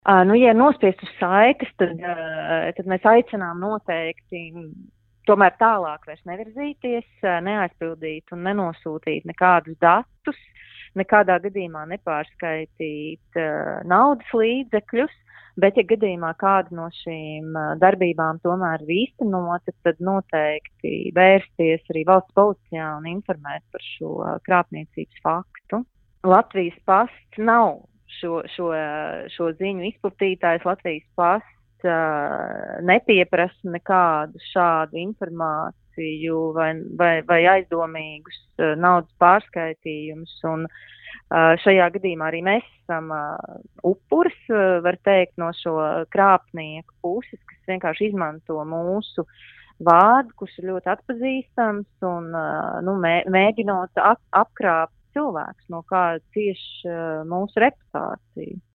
Nu, ja nospiest uz saites, tad mēs aicinām noteikti tomēr tālāk vairs nevirzīties, neaizpildīt un nenosūtīt nekādus datus, nekādā gadījumā nepārskaitīt naudas līdzekļus, bet, ja gadījumā kāda no šīm darbībām tomēr ir īstenota, tad noteikti vērsties arī valsts policijā un informēt par šo krāpniecības faktu. Latvijas pasts nav šo ziņu izplatītājs. Latvijas pasts nepieprasa nekādu šādu informāciju vai aizdomīgus naudas pārskaitījumus. Un šajā gadījumā arī mēs esam upuris, var teikt, no šo krāpnieku puses, kas vienkārši izmanto mūsu vārdu, kurš ir ļoti atpazīstams un mēģinot apkrāpt cilvēks, no kā cieš mūsu reputācija.